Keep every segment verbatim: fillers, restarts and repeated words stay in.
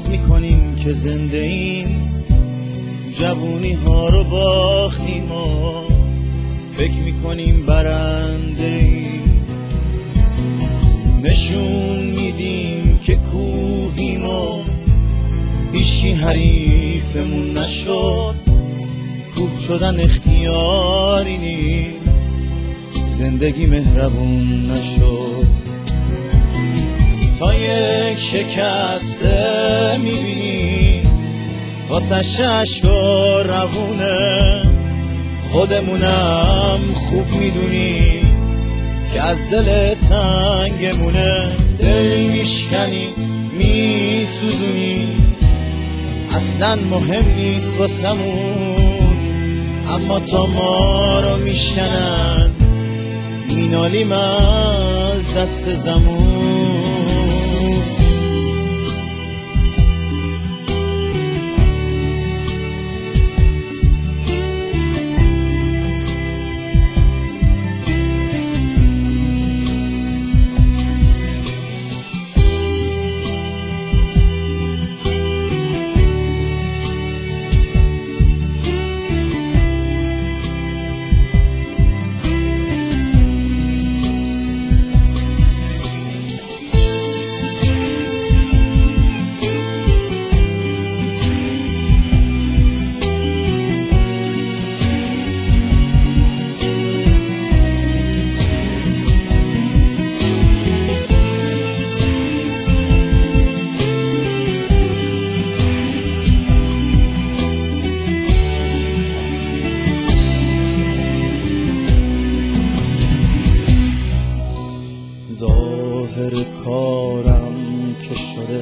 میکنیم که زنده ایم، جوونی ها رو باختیم و فکر میکنیم برنده ایم. نشون میدیم که کوهیم و هیچکی حریفمون نشد. کوه شدن اختیاری نیست، زندگی مهربون نشد. تا یک شکسته میبینی واسه ششکا روونه، خودمونم خوب میدونی که از دل تنگمونه. دل میشکنی میسوزونی، اصلا مهم نیست واسمون، اما تا ما رو میشکنن مینالیم از دست زمون. ظاهر کارم که شده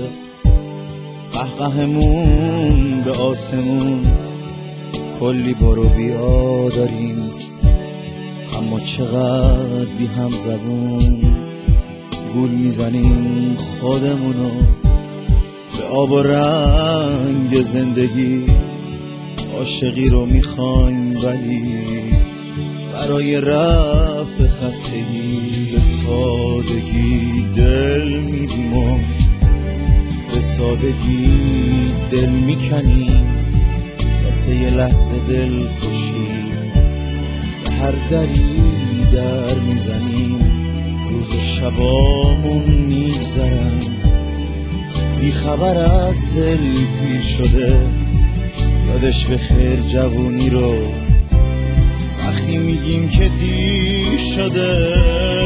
قهقهمون به آسمون، کلی برو بیا داریم اما چقدر بی هم زبون. گول میزنیم خودمونو به آب و رنگ زندگی، عاشقی رو میخوایم ولی برای رفع خستگی به سادگی دل میدیم و به سادگی دل میکنیم. واسه یه لحظه دل خوشی به هر دری در میزنیم. روز و شبامون میگذرن بی خبر از دل پیر شده. یادش به خیر جوونی رو وقتی میگیم که دیر شده.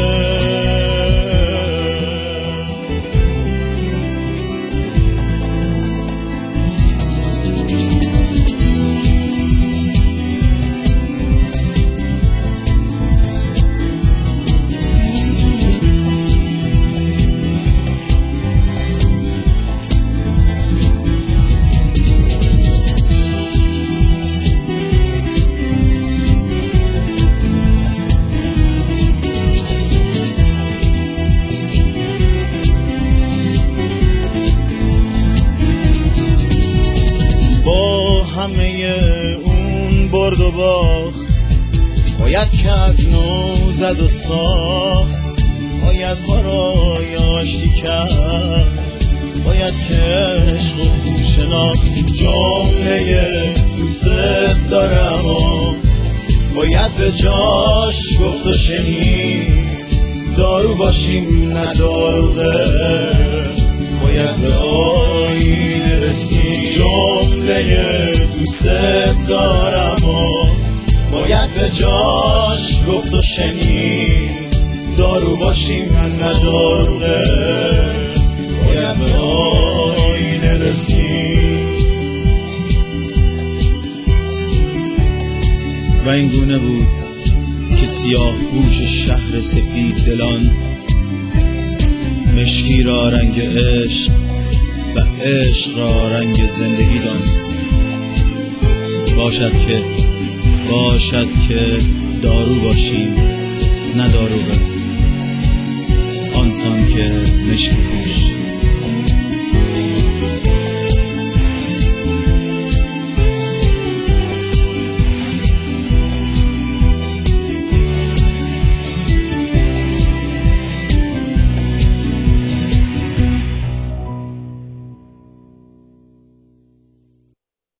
همه اون برد و باخت باید که از نو زد و ساخت. باید برای آشتی کرد، باید که عشق و خوب شناخت. جمله دوست دارم و باید به جاش گفت و شنید. دارو باشیم نه داروغه، باید به آینه رسید. جمله دوست دارم و باید به جاش گفت و شنید. دارو باشیم نه داروغه، باید به آینه رسید. و این گونه بود که سیاه پوش شهر سپید دلان مشکی را رنگ عشق و عشق را رنگ زندگی دانست. باشد که باشد که دارو باشیم نه داروغه، آنسان که مشکی پوش.